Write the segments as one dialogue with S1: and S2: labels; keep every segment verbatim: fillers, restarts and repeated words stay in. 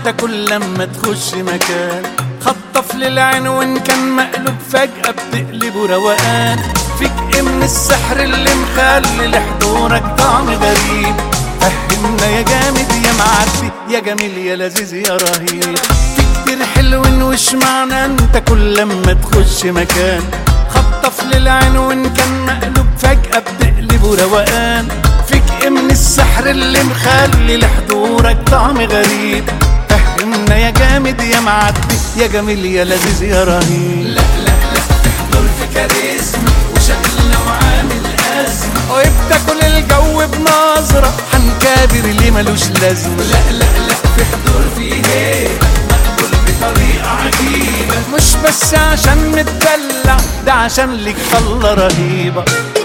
S1: انت كل لما تخش مكان خطف للعين وان كان مقلوب فجأة بتقلبه روقان. فيك ايه من السحر اللي مخلي لحضورك طعم غريب؟ فهمنا يا جامد يا معدي يا جميل يا لذيذ يا رهيب. في كتير حلوين وش معنى انت كل لما تخش مكان خطف للعين وان كان مقلوب فجأة بتقلبه روقان. فيك ايه من السحر اللي مخلي لحضورك طعم غريب؟ فهمنا يا جامد يا معدي يا جميل يا لذيذ يا رهيب.
S2: لا لا لا تحضر في كاريزما وشكلنا وعامل أزمة
S1: وبتاكل الجو بنظرة حنكابر اللي ملوش لازمة.
S2: لا لا لا في حضور في هيبة مقبول بطريقة عجيبة
S1: مش بس عشان متدلع ده عشان ليك طلة رهيبة.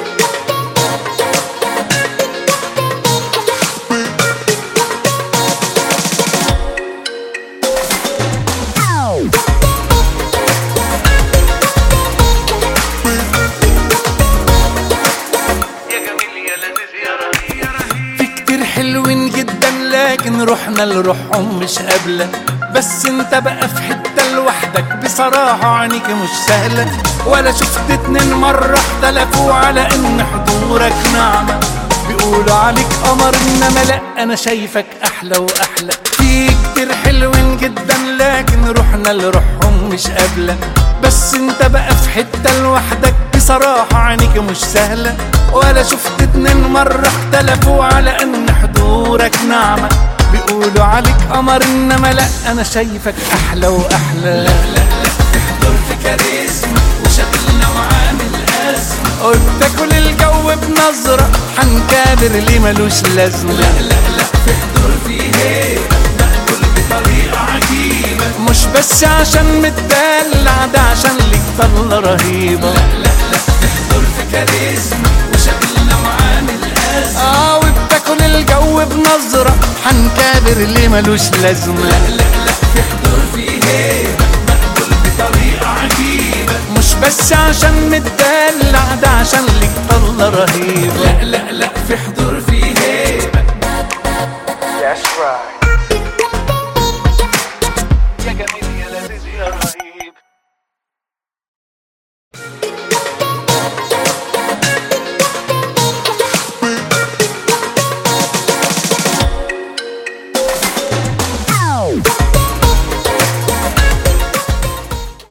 S1: حلوين جدا لكن روحنا لروحهم مش قابلة. بس انت بقى في حتة لوحدك بصراحة عينيك مش سهلة. ولا شفت اتنين مرة اختلفوا على ان حضورك نعمة. بيقولوا عليك قمر انما لا انا شايفك احلى واحلى. في كتير حلوين جدا لكن روحنا لروحهم مش قابلة. بس انت بقى في حتة لوحدك بصراحة عينيك مش سهلة. ولا شفت اتنين مرة اختلفوا على ان حضورك نعمة. بيقولوا عليك قمر انما لا انا شايفك احلى واحلى.
S2: لا لا لا تحضر في كاريزما وشكلنا وعامل أزمة
S1: وبتاكل الجو بنظرة حنكابر اللي ملوش لازمة.
S2: لا لا لا في حضور في هيبة مقبول بطريقة عجيبة
S1: مش بس عشان متدلع ده عشان ليك طلة رهيبة.
S2: لا لا لا تحضر في كاريزما وشكلنا وعامل أزمة
S1: اه وبتاكل الجو بنظرة حنكابر اللي ملوش لازمة.
S2: لا لا لا في حضور في هيبة مقبول بطريقة عجيبة
S1: مش بس عشان متدلع ده عشان ليك طلة رهيبة.
S2: لا لا لا في حضور